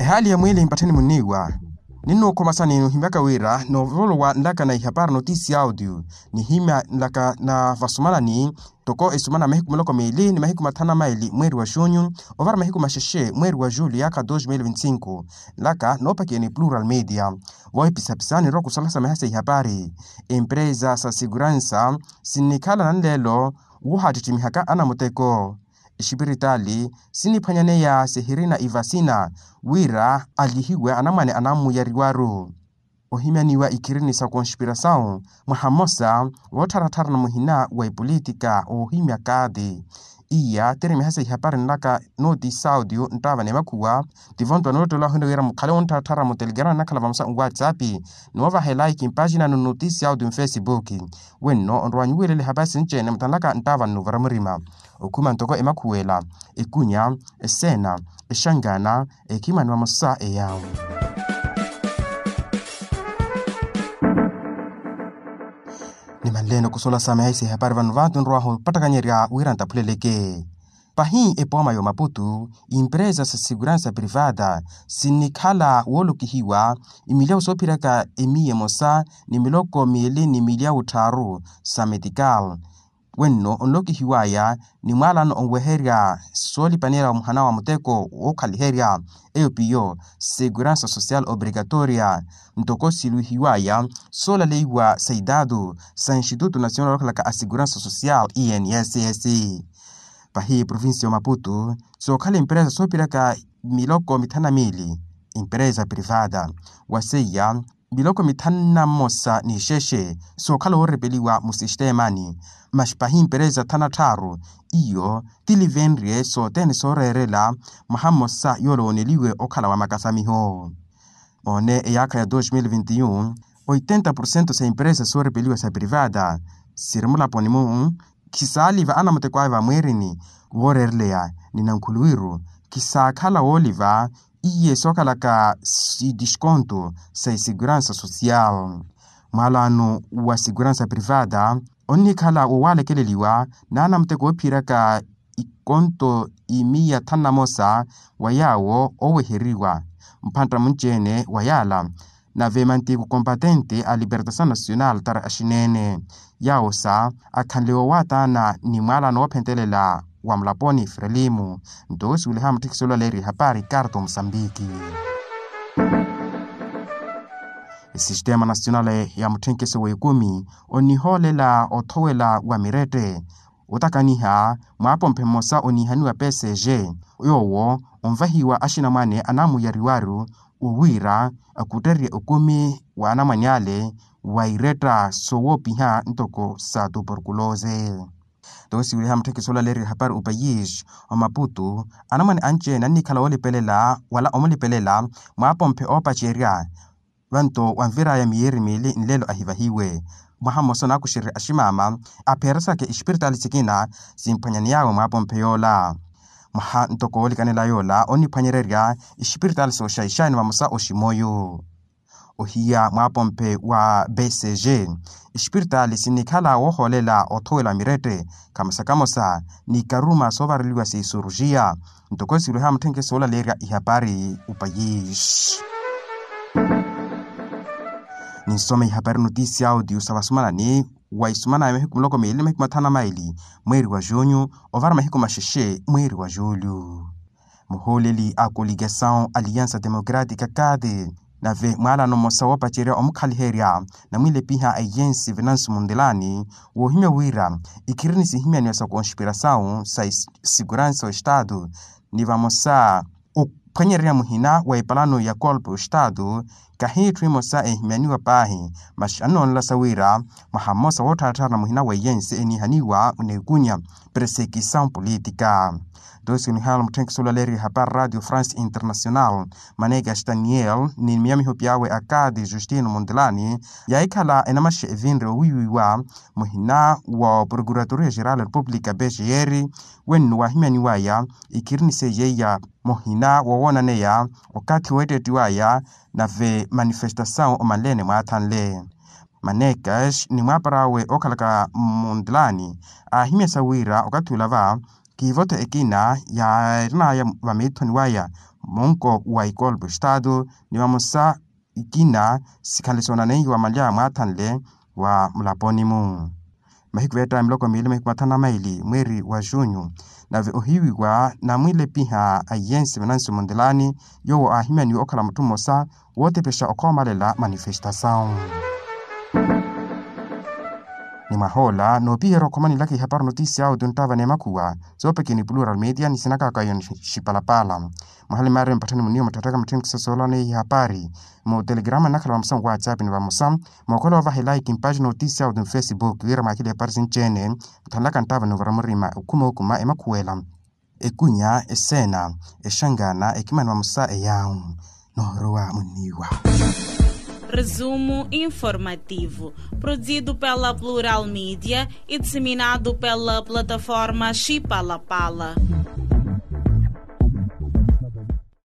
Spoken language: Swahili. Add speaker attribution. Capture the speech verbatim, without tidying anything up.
Speaker 1: hali ya mwili mpateni muniwa nino kwa masani no himbaka wira no volo wa ndaka na ihapara notisi audio ni hima ndaka na vasumana ni toko esumana mahiku muloko meili ni mahiku matana maili mweri wa junho ovara mahiku masheshe mweri wa julho yaka dois mil e vinte e cinco laka no pakeni Plural Media woi pisapisani roku salasa mahasa ihapari empresa sa segurança sinikala nandelo wuhatitimihaka ana muteko Ishibiritali sini panyane ya Sehirina Ivasina wira alihiwe anamane anamu ya riwaru ohimianiwa ikirini sa konspiração Mahamosa wotaratara na muhina wa politika ohimia kade iya teremi hasa ihapari naka notice audio ntava ne makuwa divonto noto la hundo wira mukale ontaratara mu Telegram nakala vamsa WhatsApp nova highlight pagina no notice audio Facebook wenno onrwanywele le habasi nchene mtandaka ntava no varamurima okuma ntoko emakuwela ekunya esena eshangana ekimani wa musa eyawo ni maleno kusola sama haisi habari vanu vantu nroaho patakanyeria wiranta puleleke pahi epoma yo Maputo empresa sa segurança privada sinikala wolukihiwa imilia usopiraka emiye mosa ni miloko mieli ni milia utaru sa medical wenno onloki hiwaya ni mwala no onweheria soli panera muhana wa muteko okaliheria eopio segurança social obrigatoria ntoko silu hiwaya sola leiwa saidado sa Instituto Nacional la Segurança Social I N S S pahi província Maputo so kala empresa sopiraka miloko mitana mili empresa privada waseya biloko mitana mosa ni sheshe so kala orepeliwa musistemani mashpahi empresa tanataru iyo tilivenrie so tene sorerela Mahamosa yolo oneliwe okala wa makasamiho one eyaka ya dois mil e vinte e um oitenta por cento sa empresa sorepeliwa sa privada sirmula ponimu kisaliva ana mutekwaiva mwerini worerlea ninankuluiru kisakala oliva iye sokalaka si desconto sa segurança social malano wa segurança privada onikala uwale keleliwa nana mteko piraka ikonto imia tanamosa wayawo oweheriwa mpanta munchene wayala na vemantiku kompatente a Libertação Nacional tara ashinene yaosa akanlewa watana ni mwala no pentelela wa mlaponi Frelimu ndosi ulihamu tikisola leri hapari karto Msambiki Sistema Nacional ya Mtenkese wa ikumi oniholela otowela wa mirete utakaniha mwapo mpemosa onihaniwa P C G yowo omvahiwa ashina mwane anamu ya riwaru uwira akuteria ukumi wa anamanyale waireta sowopiha ntoko sa tuberculose dosi uliha mteke sola leri hapari upayish o Maputo anamane anche nani kala wali pelela wala omuli pelela mwapo mpe opa cheria vanto wanvira ya mieri mili nlelo ahivahiwe Mahamosa na kushiri ashimama aperasa ke ispirituali sikina simpanyani yawe mwapo mpe yola maha ntoko wali kanela yola oni panyereria ispirituali so shaishani mamusa oshimoyo ohia mwapompe wa B C G ispirituali sinikala woholela otowela mirete kama sakamosa ni karuma sovariliwa si surujia ntokosi luha mtenge sola leria ihapari upayish nisome ihapari notisi audio sabasumana ni waisumana mehiku mloko meili mehiku matana maili mweri wa junho ovara mehiku masheshe mweri wa julho muholeli a coligação Aliança Democrática Cade na ve mwala no mosa wopa cheria omukaliheria na mwile piha ayensi Venâncio Mondelani wohimya wira ikirini sihimya ni sa konspiração sa segurança o estado ni vamosa o panyeria muhina wa ipalano ya kolpo o estado kahitri mosa ehimyaniwa pahi mashano la sawira Mahamosa wotatara muhina wa yensi enihaniwa unegunya perseguição política dosi ni halo mtenki sola leri hapar Radio France International manega Daniel ni miami hopiawe akadi Justino Mondelani ya ikala enamashe evinre wiwiwa muhina wa Procuradoria Geral República B G R wenu wa himani waya ikirini seyeya muhina wawona neya wakati weteti waya na ve manifestação omalene maatanle manekas ni mwaparawe okalaka Mondelani ahimya sawira okatulava kivote ekina ya rina ya vametoni waya monko wa ikol bu estado ni wa musa ikina sikalisona nei wa malya matanle wa mlaponimu mahikweta mloko mili mahikmatana maili mweri wa junho na ohiwi wa na mwile piha ayensi manansi mundelani yo ahimia ni okala mutumosa wote pesha okomalela manifestação ni mahola no piero komani laki hapar noticia au duntava ne makua zope kini plural media ni sinaka kayon shipalapala mahali mare mpatani munio matataka mtini kisasola ne hapari mo telegrama nakala wa msam whatsapp ni wa msam mokola wa hilai kimpaji noticia au dun facebook wira makile hapari sinchene mtalaka ntava no varamurima ukuma ukuma emakuela ekunya esena eshangana ekimani wa musa eyau noroa muniwa.
Speaker 2: Resumo informativo, produzido pela Plural Mídia e disseminado pela plataforma Chipalapala.